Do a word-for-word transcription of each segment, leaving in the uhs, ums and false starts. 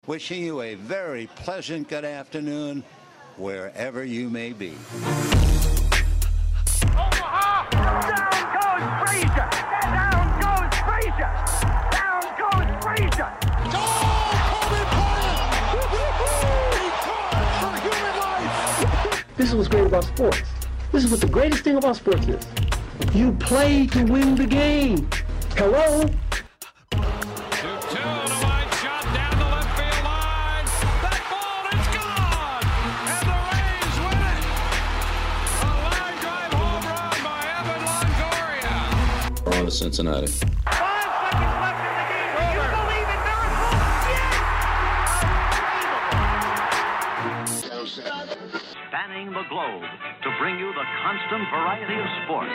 Wishing you a very pleasant good afternoon, wherever you may be. Omaha! Down goes Frazier! Down goes Frazier! Down goes Frazier! Oh, Kobe Bryant! He for human life! This is what's great about sports. This is what the greatest thing about sports is. You play to win the game. Hello? Cincinnati. Five seconds left in the game. Do you believe in miracles? Yes! Spanning the globe to bring you the constant variety of sport.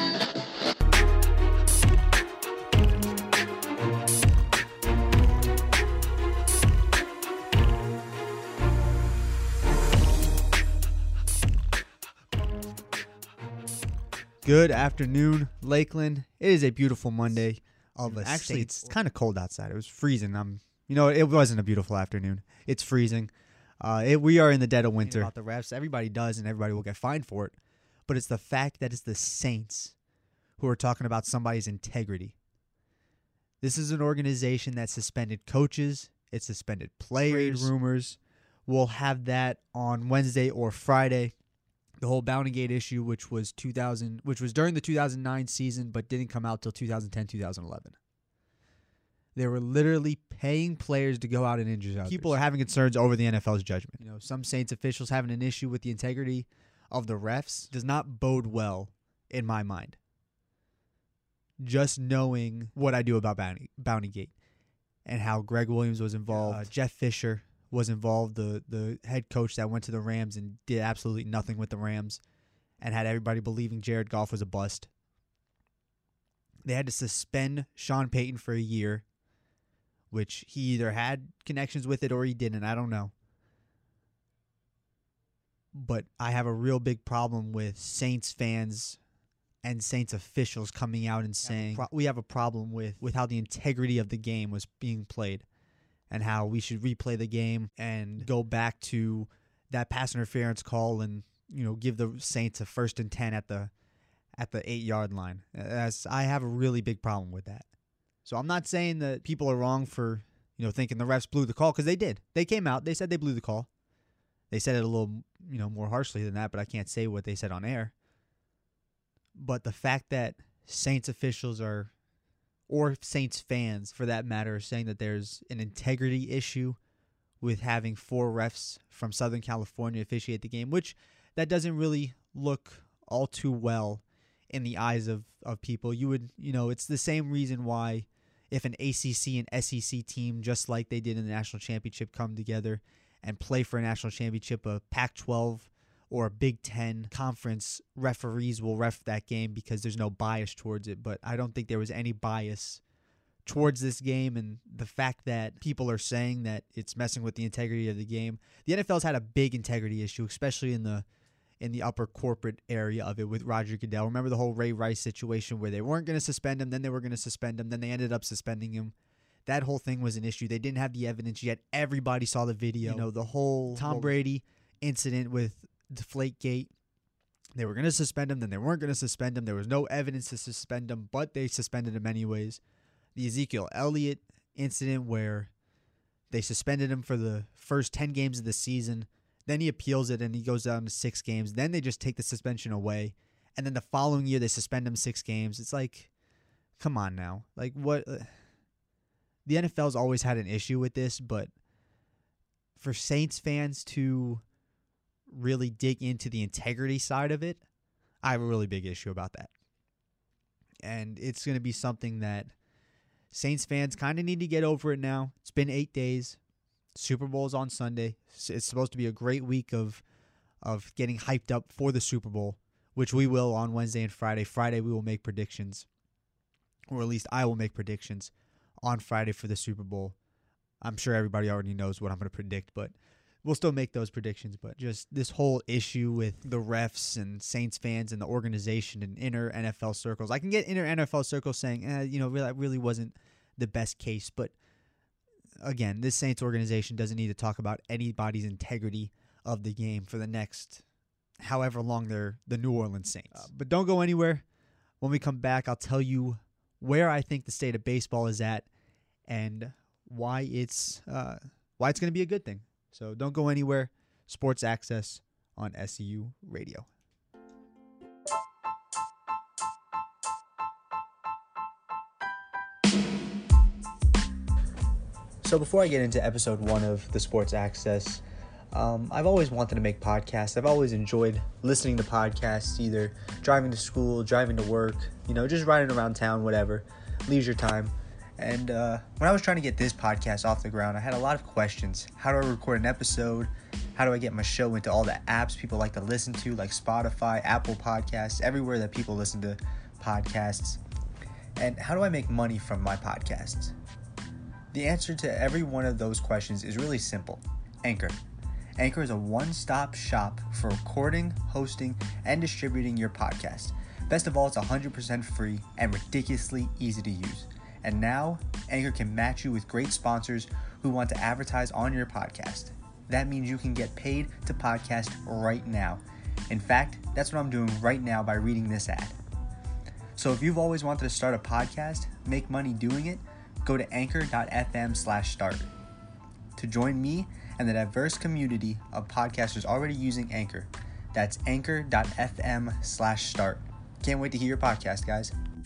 Good afternoon, Lakeland. It is a beautiful Monday. Of a Actually, it's kind of cold outside. It was freezing. Um, you know, it wasn't a beautiful afternoon. It's freezing. Uh, it, we are in the dead of winter. About the refs, everybody does, and everybody will get fined for it. But it's the fact that it's the Saints who are talking about somebody's integrity. This is an organization that suspended coaches. It suspended players. Trade rumors. We'll have that on Wednesday or Friday. The whole Bountygate issue, which was two thousand, which was during the two thousand nine season, but didn't come out till two thousand ten, two thousand eleven. They were literally paying players to go out and injure others. People are having concerns over the N F L's judgment. You know, some Saints officials having an issue with the integrity of the refs does not bode well in my mind. Just knowing what I do about Bounty, Bountygate and how Greg Williams was involved, uh, Jeff Fisher was involved, the the head coach that went to the Rams and did absolutely nothing with the Rams and had everybody believing Jared Goff was a bust. They had to suspend Sean Payton for a year, which he either had connections with it or he didn't. I don't know. But I have a real big problem with Saints fans and Saints officials coming out and saying we have a problem with, with how the integrity of the game was being played. And how we should replay the game and go back to that pass interference call and, you know, give the Saints a first and ten at the at the eight yard line. As I have a really big problem with that. So I'm not saying that people are wrong for, you know, thinking the refs blew the call, because they did. They came out. They said they blew the call. They said it a little, you know, more harshly than that, but I can't say what they said on air. But the fact that Saints officials are, or Saints fans, for that matter, saying that there's an integrity issue with having four refs from Southern California officiate the game, which that doesn't really look all too well in the eyes of, of people. You would, you know, it's the same reason why if an A C C and S E C team, just like they did in the national championship, come together and play for a national championship, a Pac twelve or a Big Ten conference referees will ref that game because there's no bias towards it. But I don't think there was any bias towards this game, and the fact that people are saying that it's messing with the integrity of the game. The N F L's had a big integrity issue, especially in the in the upper corporate area of it with Roger Goodell. Remember the whole Ray Rice situation where they weren't going to suspend him, then they were going to suspend him, then they ended up suspending him. That whole thing was an issue. They didn't have the evidence yet. Everybody saw the video. You know, the whole Tom Brady incident with Deflategate. They were going to suspend him, then they weren't going to suspend him. There was no evidence to suspend him, but they suspended him anyways. The Ezekiel Elliott incident where they suspended him for the first ten games of the season. Then he appeals it and he goes down to six games. Then they just take the suspension away. And then the following year they suspend him six games. It's like, come on now. Like what? Uh, the N F L's always had an issue with this, but for Saints fans to really dig into the integrity side of it, I have a really big issue about that. And it's going to be something that Saints fans kind of need to get over it now. It's been eight days. Super Bowl is on Sunday. It's supposed to be a great week of of getting hyped up for the Super Bowl, which we will on Wednesday and Friday. Friday we will make predictions, or at least I will make predictions on Friday for the Super Bowl. I'm sure everybody already knows what I'm going to predict, but we'll still make those predictions. But just this whole issue with the refs and Saints fans and the organization and inner N F L circles. I can get inner N F L circles saying, eh, you know, really, that really wasn't the best case, but again, this Saints organization doesn't need to talk about anybody's integrity of the game for the next however long they're the New Orleans Saints. Uh, but don't go anywhere. When we come back, I'll tell you where I think the state of baseball is at and why it's uh, why it's going to be a good thing. So don't go anywhere. Sports Access on S C U Radio. So before I get into episode one of the Sports Access, um, I've always wanted to make podcasts. I've always enjoyed listening to podcasts, either driving to school, driving to work, you know, just riding around town, whatever, leisure time. And uh, when I was trying to get this podcast off the ground, I had a lot of questions. How do I record an episode? How do I get my show into all the apps people like to listen to, like Spotify, Apple Podcasts, everywhere that people listen to podcasts? And how do I make money from my podcasts? The answer to every one of those questions is really simple. Anchor. Anchor is a one-stop shop for recording, hosting, and distributing your podcast. Best of all, it's one hundred percent free and ridiculously easy to use. And now, Anchor can match you with great sponsors who want to advertise on your podcast. That means you can get paid to podcast right now. In fact, that's what I'm doing right now by reading this ad. So if you've always wanted to start a podcast, make money doing it, go to anchor.fm slash start. To join me and the diverse community of podcasters already using Anchor, that's anchor.fm slash start. Can't wait to hear your podcast, guys.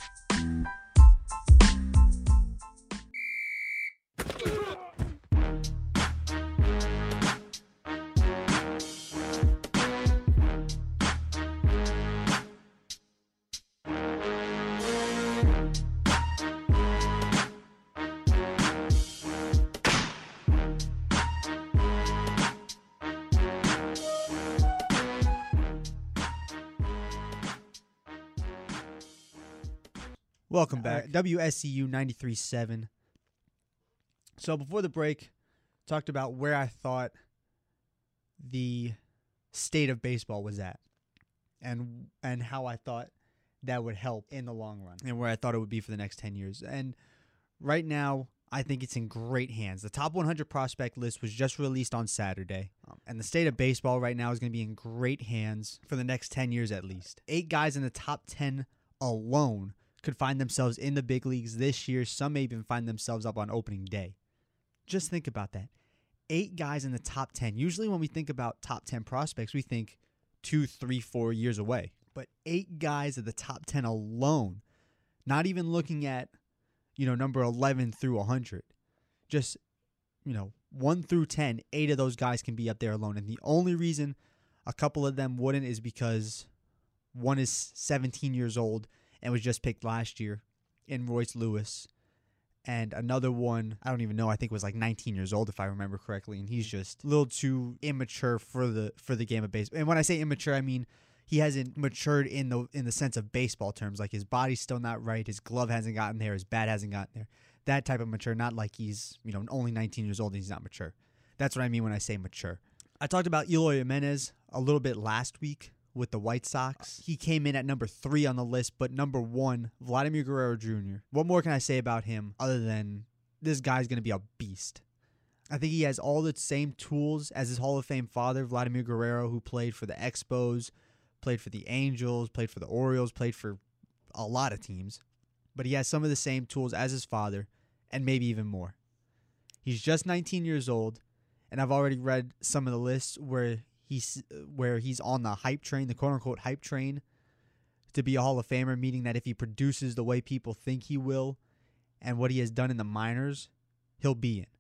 Welcome back. W S C U ninety-three point seven. So before the break, talked about where I thought the state of baseball was at and and how I thought that would help in the long run and where I thought it would be for the next ten years. And right now, I think it's in great hands. The top one hundred prospect list was just released on Saturday. Um, and the state of baseball right now is going to be in great hands for the next ten years at least. Eight guys in the top ten alone could find themselves in the big leagues this year. Some may even find themselves up on opening day. Just think about that. Eight guys in the top ten. Usually when we think about top ten prospects, we think two, three, four years away. But eight guys at the top ten alone, not even looking at, you know, number eleven through one hundred. Just, you know, one through ten, eight of those guys can be up there alone. And the only reason a couple of them wouldn't is because one is seventeen years old and was just picked last year in Royce Lewis. And another one, I don't even know, I think was like nineteen years old if I remember correctly. And he's just a little too immature for the for the game of baseball. And when I say immature, I mean he hasn't matured in the in the sense of baseball terms. Like his body's still not right, his glove hasn't gotten there, his bat hasn't gotten there. That type of mature, not like he's, you know, only nineteen years old and he's not mature. That's what I mean when I say mature. I talked about Eloy Jimenez a little bit last week with the White Sox. He came in at number three on the list, but number one, Vladimir Guerrero Junior What more can I say about him other than this guy's going to be a beast? I think he has all the same tools as his Hall of Fame father, Vladimir Guerrero, who played for the Expos, played for the Angels, played for the Orioles, played for a lot of teams. But he has some of the same tools as his father, and maybe even more. He's just nineteen years old, and I've already read some of the lists where He's where he's on the hype train, the quote-unquote hype train, to be a Hall of Famer, meaning that if he produces the way people think he will and what he has done in the minors, he'll be in.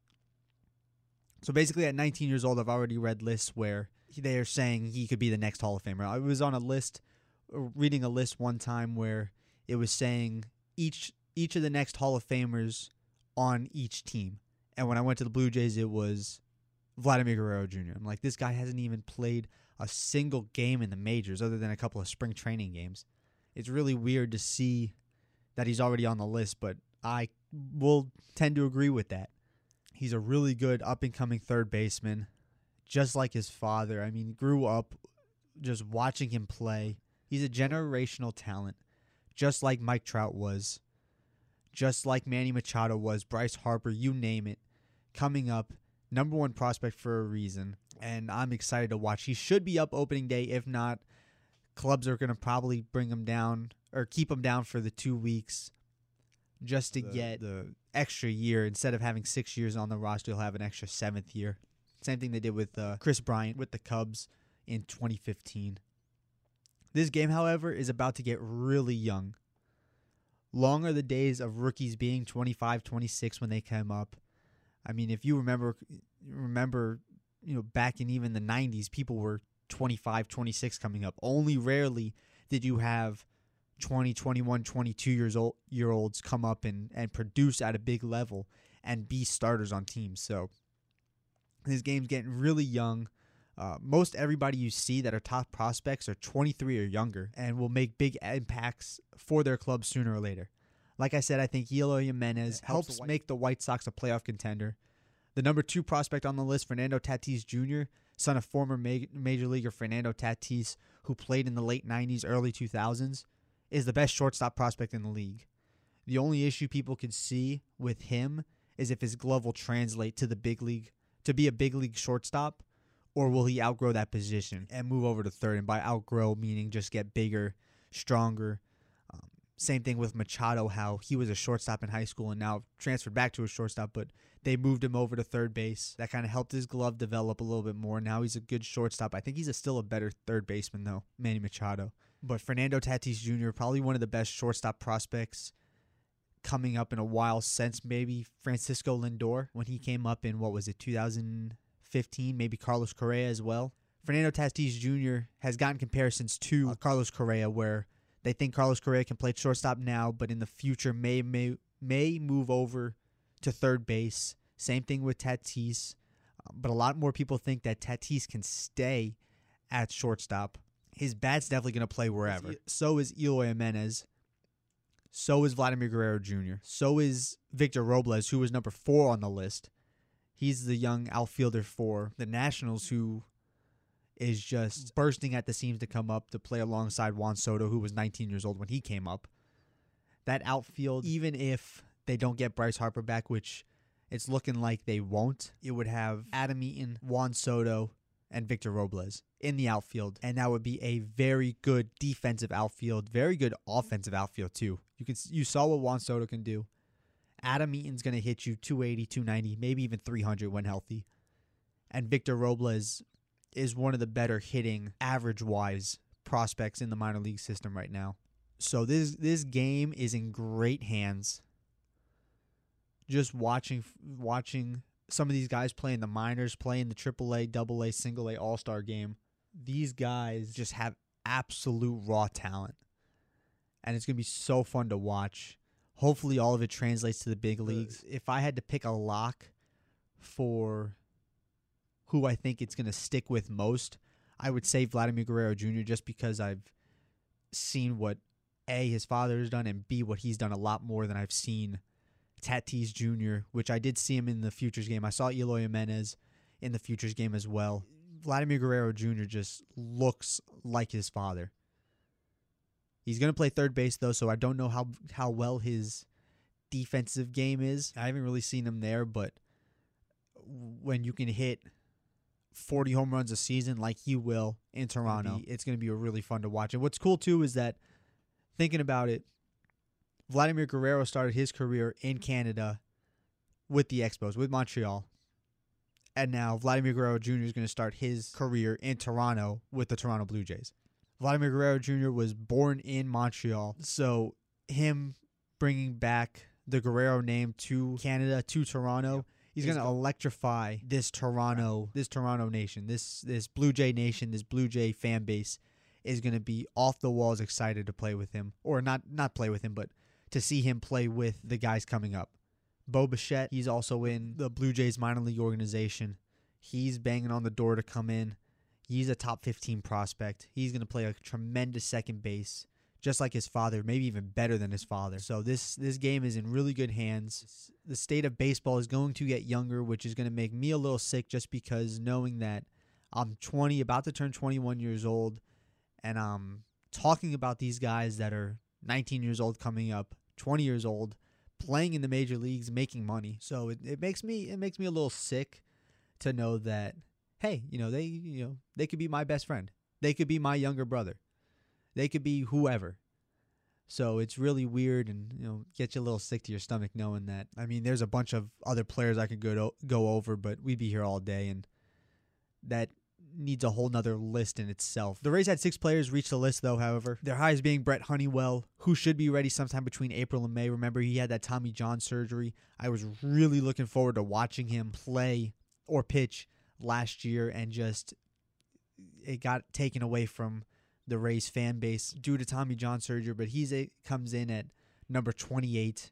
So basically at nineteen years old, I've already read lists where they are saying he could be the next Hall of Famer. I was on a list, reading a list one time where it was saying each each of the next Hall of Famers on each team. And when I went to the Blue Jays, it was Vladimir Guerrero Junior I'm like, this guy hasn't even played a single game in the majors other than a couple of spring training games. It's really weird to see that he's already on the list, but I will tend to agree with that. He's a really good up-and-coming third baseman, just like his father. I mean, grew up just watching him play. He's a generational talent, just like Mike Trout was, just like Manny Machado was, Bryce Harper, you name it. coming up, number one prospect for a reason, and I'm excited to watch. He should be up opening day. If not, clubs are going to probably bring him down or keep him down for the two weeks just to the, get the extra year. Instead of having six years on the roster, he'll have an extra seventh year. Same thing they did with uh, Chris Bryant with the Cubs in twenty fifteen. This game, however, is about to get really young. Long are the days of rookies being twenty-five, twenty-six when they came up. I mean, if you remember, remember, you know, back in even the nineties, people were twenty-five, twenty-six coming up. Only rarely did you have twenty, twenty-one, twenty-two years old year olds come up and, and produce at a big level and be starters on teams. So this game's getting really young. Uh, most everybody you see that are top prospects are twenty-three or younger and will make big impacts for their club sooner or later. Like I said, I think Eloy Jimenez helps, helps the make the White Sox a playoff contender. The number two prospect on the list, Fernando Tatis Junior, son of former ma- Major Leaguer Fernando Tatis, who played in the late nineties, early two thousands, is the best shortstop prospect in the league. The only issue people could see with him is if his glove will translate to the big league, to be a big league shortstop, or will he outgrow that position and move over to third? And by outgrow, meaning just get bigger, stronger. Um, same thing with Machado, how he was a shortstop in high school and now transferred back to a shortstop, but they moved him over to third base. That kind of helped his glove develop a little bit more. Now he's a good shortstop. I think he's a, still a better third baseman, though, Manny Machado. But Fernando Tatis Junior, probably one of the best shortstop prospects coming up in a while since maybe Francisco Lindor when he came up in, what was it, two thousand fifteen, maybe Carlos Correa as well. Fernando Tatis Junior has gotten comparisons to uh, Carlos Correa, where they think Carlos Correa can play shortstop now, but in the future may may may move over to third base. Same thing with Tatis, uh, but a lot more people think that Tatis can stay at shortstop. His bat's definitely going to play wherever. So is Eloy Jimenez. So is Vladimir Guerrero Junior So is Victor Robles, who was number four on the list. He's the young outfielder for the Nationals who is just bursting at the seams to come up to play alongside Juan Soto, who was nineteen years old when he came up. That outfield, even if they don't get Bryce Harper back, which it's looking like they won't, it would have Adam Eaton, Juan Soto, and Victor Robles in the outfield. And that would be a very good defensive outfield, very good offensive outfield too. You can you saw what Juan Soto can do. Adam Eaton's going to hit you two eighty, two ninety, maybe even three hundred when healthy. And Victor Robles is one of the better hitting, average-wise, prospects in the minor league system right now. So this this game is in great hands. Just watching watching some of these guys play in the minors, play in the triple A, double A, single A, all-star game. These guys just have absolute raw talent. And it's going to be so fun to watch. Hopefully all of it translates to the big leagues. If I had to pick a lock for who I think it's going to stick with most, I would say Vladimir Guerrero Junior just because I've seen what A, his father has done, and B, what he's done a lot more than I've seen Tatis Junior, which I did see him in the Futures game. I saw Eloy Jimenez in the Futures game as well. Vladimir Guerrero Junior just looks like his father. He's going to play third base, though, so I don't know how, how well his defensive game is. I haven't really seen him there, but when you can hit forty home runs a season like he will in Toronto, it's going to be really fun to watch. And what's cool, too, is that, thinking about it, Vladimir Guerrero started his career in Canada with the Expos, with Montreal. And now Vladimir Guerrero Junior is going to start his career in Toronto with the Toronto Blue Jays. Vladimir Guerrero Junior was born in Montreal, so him bringing back the Guerrero name to Canada, to Toronto, he's going to electrify this Toronto, this Toronto nation, this this Blue Jay nation, this Blue Jay fan base is going to be off the walls excited to play with him, or not not play with him, but to see him play with the guys coming up. Bo Bichette, he's also in the Blue Jays minor league organization. He's banging on the door to come in. He's a top fifteen prospect. He's going to play a tremendous second base, just like his father, maybe even better than his father. So this this game is in really good hands. The state of baseball is going to get younger, which is going to make me a little sick just because knowing that I'm twenty, about to turn twenty-one years old, and I'm talking about these guys that are nineteen years old coming up, twenty years old, playing in the major leagues, making money. So it, it makes me it makes me a little sick to know that, hey, you know, they you know they could be my best friend. They could be my younger brother. They could be whoever. So it's really weird and, you know, get you a little sick to your stomach knowing that. I mean, there's a bunch of other players I could go to, go over, but we'd be here all day, and that needs a whole nother list in itself. The Rays had six players reach the list, though, however. Their highest being Brett Honeywell, who should be ready sometime between April and May. Remember, he had that Tommy John surgery. I was really looking forward to watching him play or pitch last year, and just it got taken away from the Rays fan base due to Tommy John surgery, but he's a, comes in at number twenty-eight.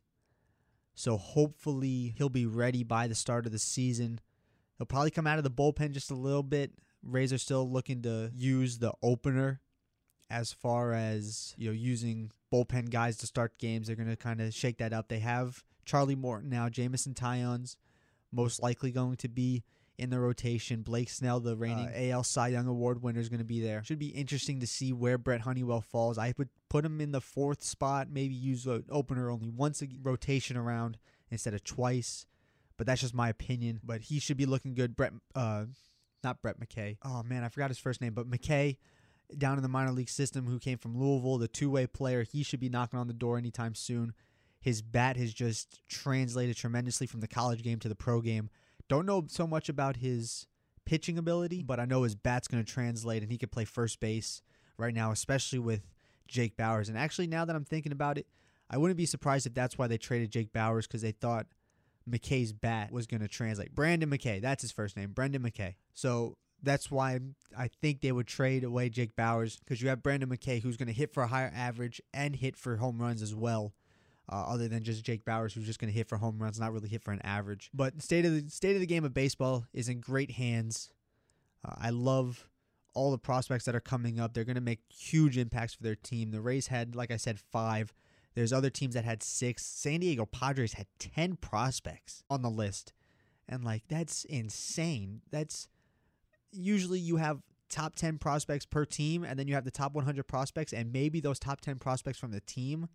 So hopefully he'll be ready by the start of the season. He'll probably come out of the bullpen just a little bit. Rays are still looking to use the opener as far as, you know, using bullpen guys to start games. They're going to kind of shake that up. They have Charlie Morton now. Jamison Tyon's most likely going to be in the rotation. Blake Snell, the reigning uh, A L Cy Young Award winner, is going to be there. Should be interesting to see where Brett Honeywell falls. I would put him in the fourth spot, maybe use an opener only once a rotation around instead of twice. But that's just my opinion. But he should be looking good. Brett, uh, not Brett McKay. Oh, man, I forgot his first name. But McKay, down in the minor league system, who came from Louisville, the two-way player, he should be knocking on the door anytime soon. His bat has just translated tremendously from the college game to the pro game. Don't know so much about his pitching ability, but I know his bat's going to translate, and he could play first base right now, especially with Jake Bauers. And actually, now that I'm thinking about it, I wouldn't be surprised if that's why they traded Jake Bauers, because they thought McKay's bat was going to translate. Brandon McKay, that's his first name, Brendan McKay. So that's why I think they would trade away Jake Bauers, because you have Brandon McKay, who's going to hit for a higher average and hit for home runs as well. Uh, other than just Jake Bauers, who's just going to hit for home runs, not really hit for an average. But state of the state of the game of baseball is in great hands. Uh, I love all the prospects that are coming up. They're going to make huge impacts for their team. The Rays had, like I said, five. There's other teams that had six. San Diego Padres had ten prospects on the list. And, like, that's insane. That's usually you have top ten prospects per team, and then you have the top one hundred prospects, and maybe those top ten prospects from the team,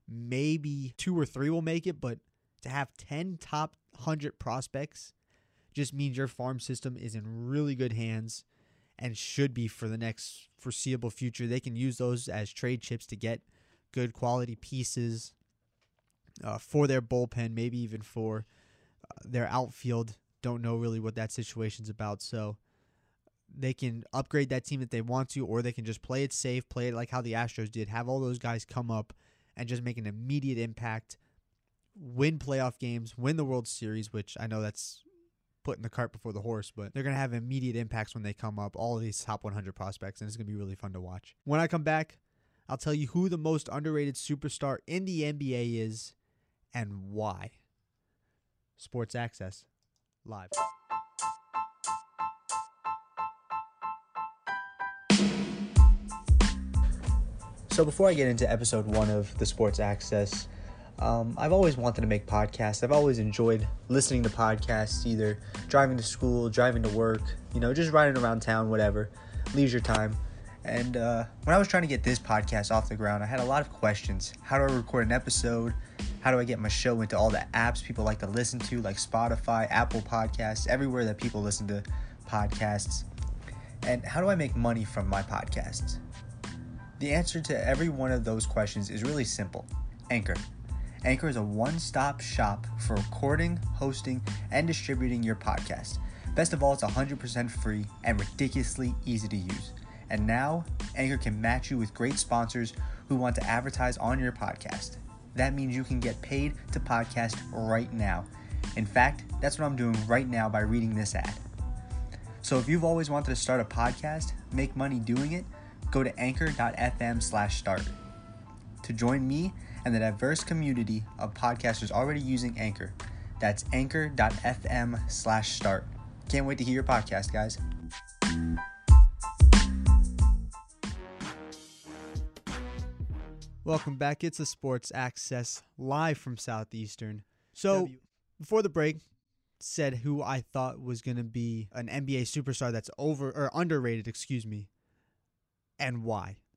maybe two or three will make it, but to have ten top one hundred prospects just means your farm system is in really good hands and should be for the next foreseeable future. They can use those as trade chips to get good quality pieces uh, for their bullpen, maybe even for uh, their outfield. Don't know really what that situation's about, so they can upgrade that team if they want to, or they can just play it safe, play it like how the Astros did, have all those guys come up and just make an immediate impact, win playoff games, win the World Series, which I know that's putting the cart before the horse, but they're going to have immediate impacts when they come up, all of these top one hundred prospects, and it's going to be really fun to watch. When I come back, I'll tell you who the most underrated superstar in the N B A is and why. Sports Access, live. So before I get into episode one of the Sports Access, um, I've always wanted to make podcasts. I've always enjoyed listening to podcasts, either driving to school, driving to work, you know, just riding around town, whatever, leisure time. And uh, when I was trying to get this podcast off the ground, I had a lot of questions. How do I record an episode? How do I get my show into all the apps people like to listen to, like Spotify, Apple Podcasts, everywhere that people listen to podcasts? And how do I make money from my podcasts? The answer to every one of those questions is really simple. Anchor. Anchor is a one-stop shop for recording, hosting, and distributing your podcast. Best of all, it's one hundred percent free and ridiculously easy to use. And now, Anchor can match you with great sponsors who want to advertise on your podcast. That means you can get paid to podcast right now. In fact, that's what I'm doing right now by reading this ad. So if you've always wanted to start a podcast, make money doing it, go to anchor.fm slash start. To join me and the diverse community of podcasters already using Anchor, that's anchor.fm slash start. Can't wait to hear your podcast, guys. Welcome back. It's a Sports Access live from Southeastern. So w- before the break, said who I thought was going to be an N B A superstar that's over or underrated, excuse me, and why.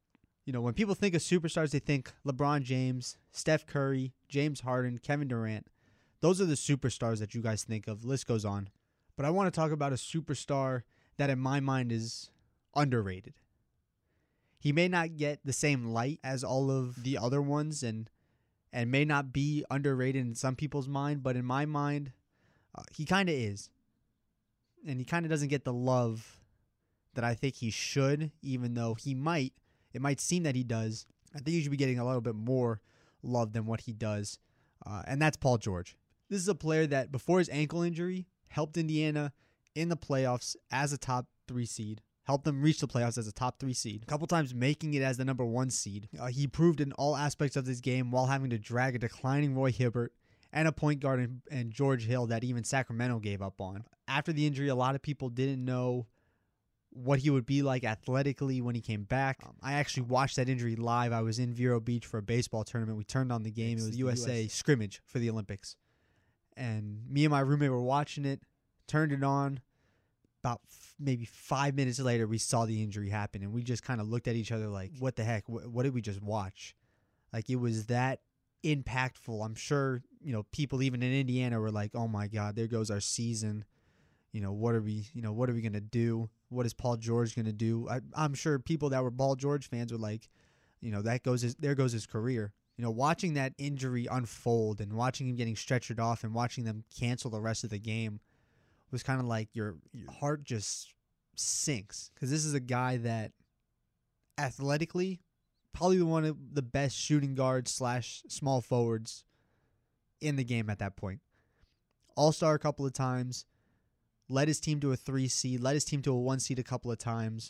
You know, when people think of superstars, they think LeBron James, Steph Curry, James Harden, Kevin Durant. Those are the superstars that you guys think of. List goes on. But I want to talk about a superstar that in my mind is underrated. He may not get the same light as all of the other ones and and may not be underrated in some people's mind, but in my mind, uh, he kind of is. And he kind of doesn't get the love that I think he should, even though he might. It might seem that he does. I think he should be getting a little bit more love than what he does. Uh, and that's Paul George. This is a player that, before his ankle injury, helped Indiana in the playoffs as a top three seed. Helped them reach the playoffs as a top three seed. A couple times making it as the number one seed. Uh, he proved in all aspects of this game while having to drag a declining Roy Hibbert and a point guard in, in George Hill that even Sacramento gave up on. After the injury, a lot of people didn't know what he would be like athletically when he came back. Um, I actually watched that injury live. I was in Vero Beach for a baseball tournament. We turned on the game. It's it was the U S A U S scrimmage for the Olympics. And me and my roommate were watching it, turned it on. About f- maybe five minutes later, we saw the injury happen, and we just kind of looked at each other like, what the heck? What, what did we just watch? Like, it was that impactful. I'm sure, you know, people even in Indiana were like, oh my God, there goes our season. You know, what are we, you know, what are we going to do? What is Paul George going to do? I, I'm sure people that were Paul George fans were like, you know, that goes his, there goes his career. You know, watching that injury unfold and watching him getting stretchered off and watching them cancel the rest of the game was kind of like your, your heart just sinks, because this is a guy that athletically probably one of the best shooting guards slash small forwards in the game at that point. All-star a couple of times, led his team to a three seed, led his team to a one seed a couple of times.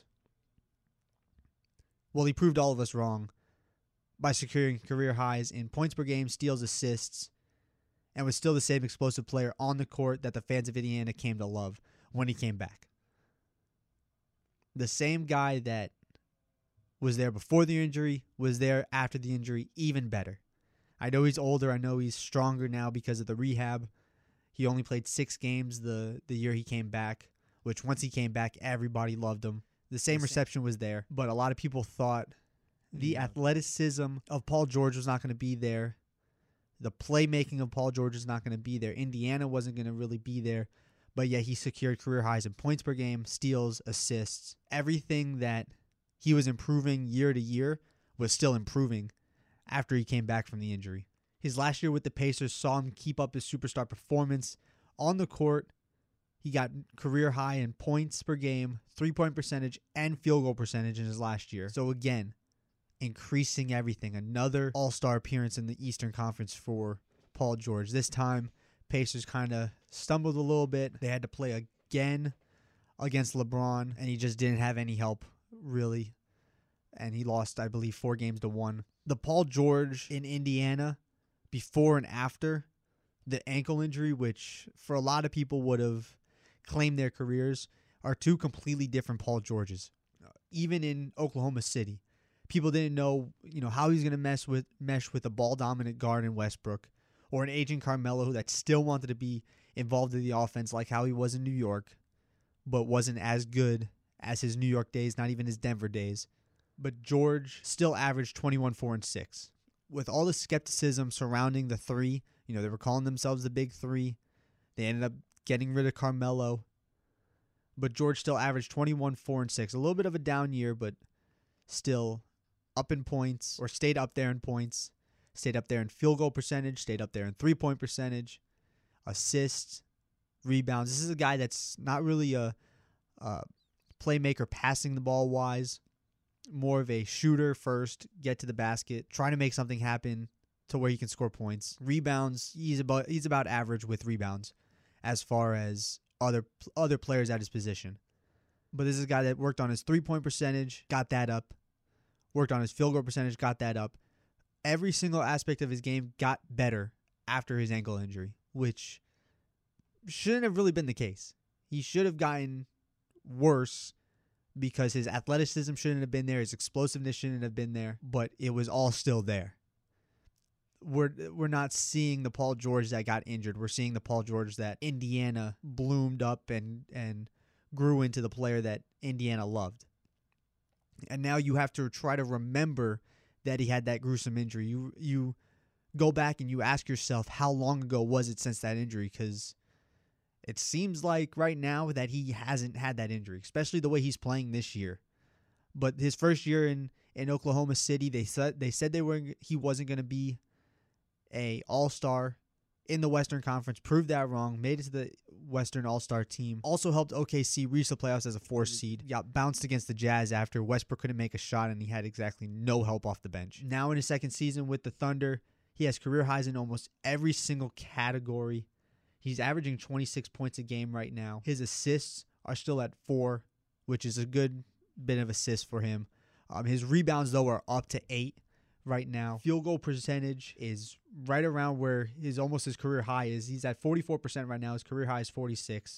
Well, he proved all of us wrong by securing career highs in points per game, steals, assists, and was still the same explosive player on the court that the fans of Indiana came to love when he came back. The same guy that was there before the injury was there after the injury, even better. I know he's older. I know he's stronger now because of the rehab. He only played six games the, the year he came back, which once he came back, everybody loved him. The same reception was there, but a lot of people thought the athleticism of Paul George was not going to be there. The playmaking of Paul George is not going to be there. Indiana wasn't going to really be there, but yet he secured career highs in points per game, steals, assists. Everything that he was improving year to year was still improving after he came back from the injury. His last year with the Pacers saw him keep up his superstar performance on the court. He got career high in points per game, three-point percentage, and field goal percentage in his last year. So again, increasing everything. Another all-star appearance in the Eastern Conference for Paul George. This time, Pacers kind of stumbled a little bit. They had to play again against LeBron, and he just didn't have any help, really. And he lost, I believe, four games to one. The Paul George in Indiana, before and after the ankle injury, which for a lot of people would have claimed their careers, are two completely different Paul Georges. Even in Oklahoma City, people didn't know, you know, how he's going to mess with mesh with a ball-dominant guard in Westbrook, or an aging Carmelo that still wanted to be involved in the offense like how he was in New York, but wasn't as good as his New York days, not even his Denver days. But George still averaged twenty-one, four, and six. With all the skepticism surrounding the three, you know, they were calling themselves the big three. They ended up getting rid of Carmelo. But George still averaged twenty-one, four, and six. A little bit of a down year, but still up in points, or stayed up there in points, stayed up there in field goal percentage, stayed up there in three-point percentage, assists, rebounds. This is a guy that's not really a, a playmaker passing the ball wise, more of a shooter first, get to the basket, trying to make something happen to where he can score points. Rebounds, he's about he's about average with rebounds as far as other other players at his position. But this is a guy that worked on his three-point percentage, got that up. Worked on his field goal percentage, got that up. Every single aspect of his game got better after his ankle injury, which shouldn't have really been the case. He should have gotten worse because his athleticism shouldn't have been there, his explosiveness shouldn't have been there, but it was all still there. We're we're not seeing the Paul George that got injured. We're seeing the Paul George that Indiana bloomed up and, and grew into the player that Indiana loved. And now you have to try to remember that he had that gruesome injury. You you go back and you ask yourself, how long ago was it since that injury? Because it seems like right now that he hasn't had that injury, especially the way he's playing this year. But his first year in, in Oklahoma City, they said they said they were he wasn't going to be a all-star in the Western Conference. Proved that wrong. Made it to the Western All-Star team. Also helped O K C reach the playoffs as a four seed. Got bounced against the Jazz after Westbrook couldn't make a shot and he had exactly no help off the bench. Now in his second season with the Thunder, he has career highs in almost every single category. He's averaging twenty-six points a game right now. His assists are still at four, which is a good bit of assist for him. Um, his rebounds, though, are up to eight right now. Field goal percentage is right around where his almost his career high is. He's at forty-four percent right now. His career high is forty-six.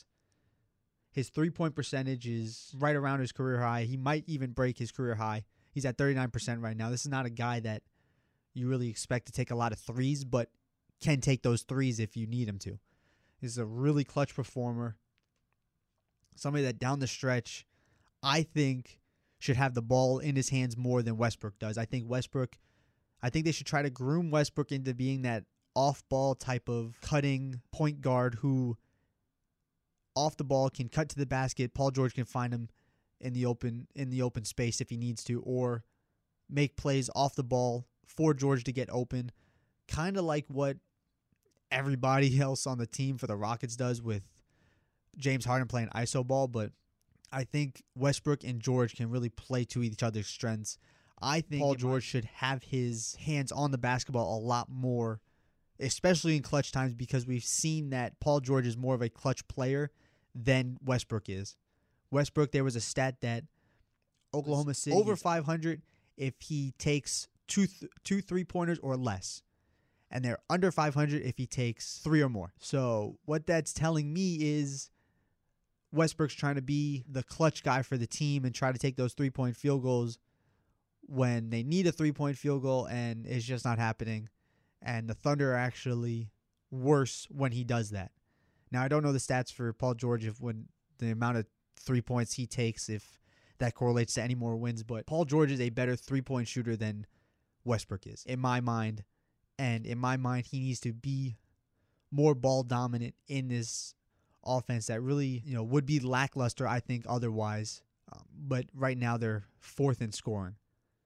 His three-point percentage is right around his career high. He might even break his career high. He's at thirty-nine percent right now. This is not a guy that you really expect to take a lot of threes, but can take those threes if you need him to. He's a really clutch performer. Somebody that down the stretch, I think, should have the ball in his hands more than Westbrook does. I think Westbrook, I think they should try to groom Westbrook into being that off-ball type of cutting point guard who, off the ball, can cut to the basket. Paul George can find him in the open in the open space if he needs to, or make plays off the ball for George to get open, kind of like what everybody else on the team for the Rockets does with James Harden playing iso ball. But I think Westbrook and George can really play to each other's strengths. I think Paul George should have his hands on the basketball a lot more, especially in clutch times, because we've seen that Paul George is more of a clutch player than Westbrook is. Westbrook, there was a stat that Oklahoma City over five hundred if he takes two th- two three-pointers or less. And they're under five hundred if he takes three or more. So what that's telling me is Westbrook's trying to be the clutch guy for the team and try to take those three-point field goals when they need a three-point field goal, and it's just not happening. And the Thunder are actually worse when he does that. Now, I don't know the stats for Paul George, if when the amount of three points he takes, if that correlates to any more wins, but Paul George is a better three-point shooter than Westbrook is, in my mind. And in my mind, he needs to be more ball dominant in this offense that really, you know, would be lackluster, I think, otherwise. Um, but right now, they're fourth in scoring.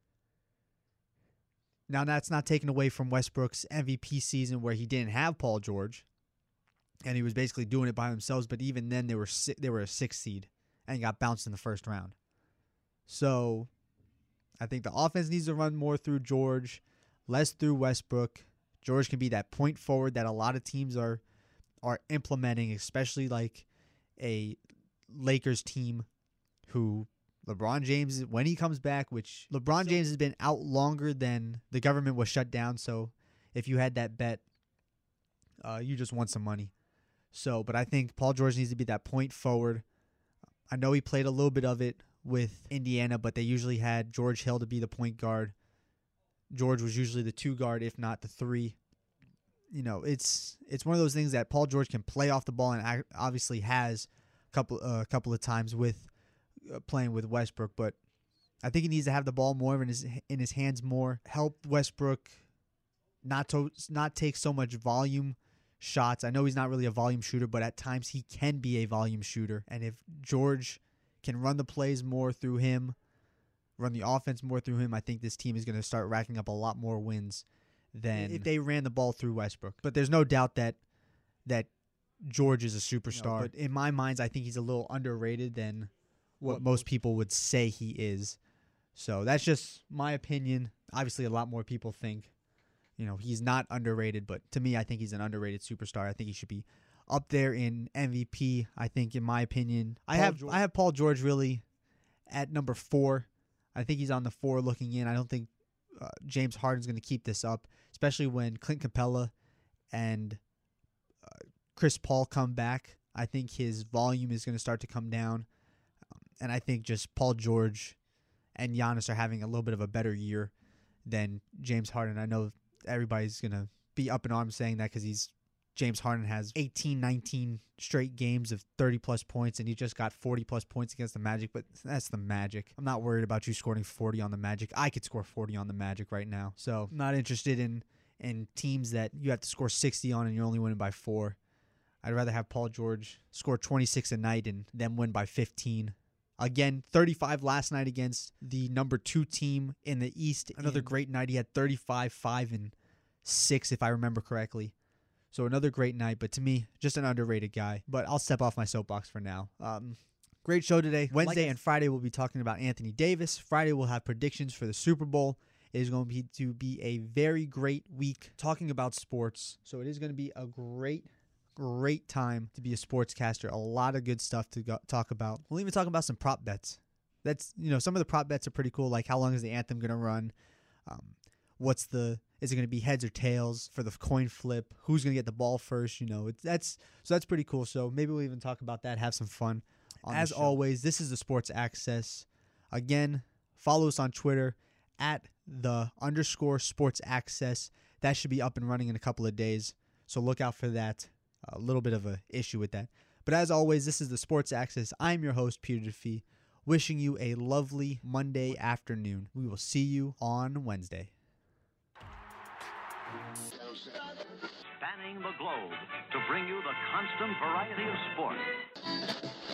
Now, that's not taken away from Westbrook's M V P season where he didn't have Paul George, and he was basically doing it by themselves. But even then, they were si- they were a sixth seed and got bounced in the first round. So I think the offense needs to run more through George, less through Westbrook. George can be that point forward that a lot of teams are are implementing, especially like a Lakers team who LeBron James, when he comes back, which LeBron James has been out longer than the government was shut down. So if you had that bet, uh, you just won some money. So, but I think Paul George needs to be that point forward. I know he played a little bit of it with Indiana, but they usually had George Hill to be the point guard. George was usually the two guard, if not the three. You know, it's it's one of those things that Paul George can play off the ball, and obviously has a couple a uh, couple of times with uh, playing with Westbrook. But I think he needs to have the ball more in his in his hands more. Help Westbrook not to not take so much volume shots. I know he's not really a volume shooter, but at times he can be a volume shooter. And if George can run the plays more through him, run the offense more through him, I think this team is going to start racking up a lot more wins than if they ran the ball through Westbrook. But there's no doubt that that George is a superstar. You know, but in my mind, I think he's a little underrated than what, what most people would say he is. So that's just my opinion. Obviously, a lot more people think, you know, he's not underrated. But to me, I think he's an underrated superstar. I think he should be up there in M V P. I think, in my opinion, Paul I have George. I have Paul George really at number four. I think he's on the four looking in. I don't think uh, James Harden's going to keep this up, especially when Clint Capella and uh, Chris Paul come back. I think his volume is going to start to come down. Um, and I think just Paul George and Giannis are having a little bit of a better year than James Harden. I know everybody's going to be up in arms saying that because he's James Harden has eighteen, nineteen straight games of thirty plus points, and he just got forty plus points against the Magic, but that's the Magic. I'm not worried about you scoring forty on the Magic. I could score forty on the Magic right now. So I'm not interested in, in teams that you have to score sixty on and you're only winning by four. I'd rather have Paul George score twenty-six a night and then win by fifteen. Again, thirty-five last night against the number two team in the East. Another great night. He had thirty-five, five, and six, if I remember correctly. So another great night, but to me, just an underrated guy. But I'll step off my soapbox for now. Um, great show today. Wednesday and Friday, we'll be talking about Anthony Davis. Friday, we'll have predictions for the Super Bowl. It is going to be, to be a very great week talking about sports. So it is going to be a great Great time to be a sportscaster. A lot of good stuff to go, talk about. We'll even talk about some prop bets. That's, you know, some of the prop bets are pretty cool. Like, how long is the anthem going to run? Um, what's the, is it going to be heads or tails for the coin flip? Who's going to get the ball first? You know, it's, that's, so that's pretty cool. So maybe we'll even talk about that, have some fun. As always, this is the Sports Access. Again, follow us on Twitter at the underscore Sports Access. That should be up and running in a couple of days. So look out for that. A little bit of an issue with that. But as always, this is the Sports Access. I'm your host, Peter Defee, wishing you a lovely Monday afternoon. We will see you on Wednesday. Spanning the globe to bring you the constant variety of sport.